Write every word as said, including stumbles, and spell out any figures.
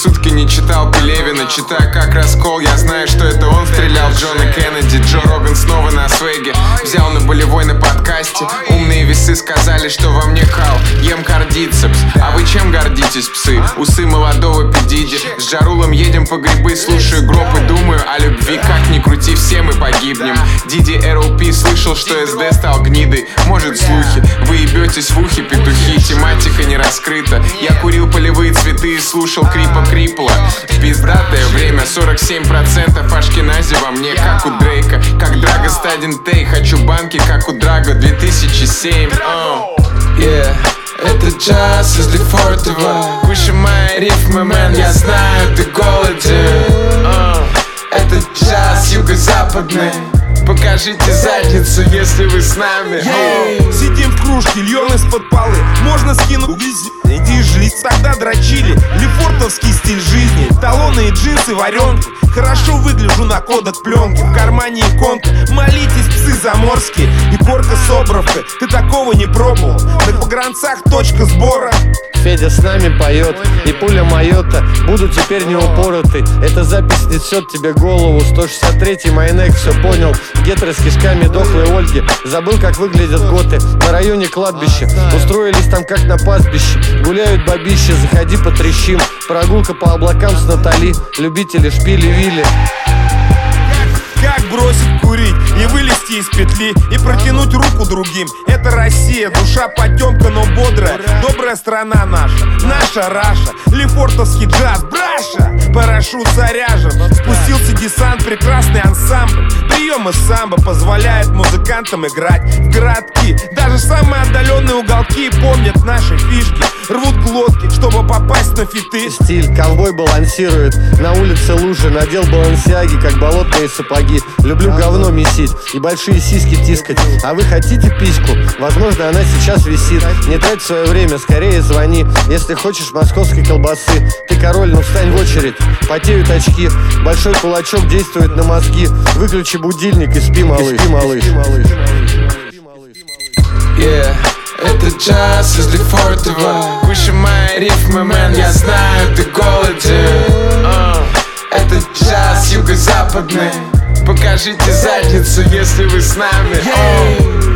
сутки не читал Пелевина. Читая как раскол, я знаю, что это он стрелял в Джона Кеннеди. Джо Роган снова на свеге, взял на болевой на подкасте. Умные весы сказали, что во мне кал. Ем кардицепс, а вы чем гордитесь, псы? Усы молодого педиди. С Джарулом едем по грибы, слушаю гроб и думаю о любви. Как ни крути, все мы погибнем. Диди эр эл пи слышал, что эс дэ стал гнидой. Может слухи, вы ебетесь в ухе, петухи. Тематика не раскрыта. Я курил полевые цветы и слушал крипа крипла. Пиздатое время, сорок семь процентов ашкенази во мне, как у Дрейка. Как Драго Стадин Тей, хочу банки, как у Драго две тысячи семь. uh. Yeah. Это джаз из Лефортово. Кушай мои рифмы, мэн, я знаю, ты голоден. uh. Это джаз юго-западный. Покажите задницу, если вы с нами. Йоу. Сидим в кружке, льем из-под полы. Можно скинуть иди жить. Тогда дрочили лефортовский стиль жизни. Талоны и джинсы, варенки. Хорошо выгляжу на кодек пленки. В кармане иконка. Молитесь, псы заморские. И корка с обровкой. Ты такого не пробовал. На погранцах точка сбора. Федя с нами поет, и пуля Майота будут теперь не упороты. Эта запись несет тебе голову. Сто шестьдесят третий Майнек, все понял. Гетеры с кишками дохлой Ольги. Забыл, как выглядят готы на районе кладбища. Устроились там как на пастбище. Гуляют бабища, заходи потрещим. Прогулка по облакам с Натали. Любители шпили-вили. Как бросить курить и вылезти из петли и протянуть руку другим. Это Россия, душа потемка, но бодрая. Добрая страна наша, наша Раша. Лефортовский джаз, браша. Парашют заряжен, спустился десант, прекрасный ансамбль. Приемы самбо позволяют музыкантам играть в городки. Даже самые отдаленные уголки помнят наши фишки. Рвут глотки, чтобы попасть на фиты. Стиль ковбой балансирует. На улице лужи, надел балансиаги, как болотные сапоги. Люблю говно месить и большие сиськи тискать. А вы хотите письку? Возможно, она сейчас висит. Не трать свое время, скорее звони. Если хочешь московской колбасы. Ты король, ну встань в очередь. Потеют очки, большой кулачок действует на мозги. Выключи будильник и спи, малыш. Спи, малыш. Yeah. Это джаз из Лефортово. Кушай мои рифмы, мэн, я знаю, ты голоден. uh. Это джаз юго-западный. Покажите задницу, если вы с нами. uh.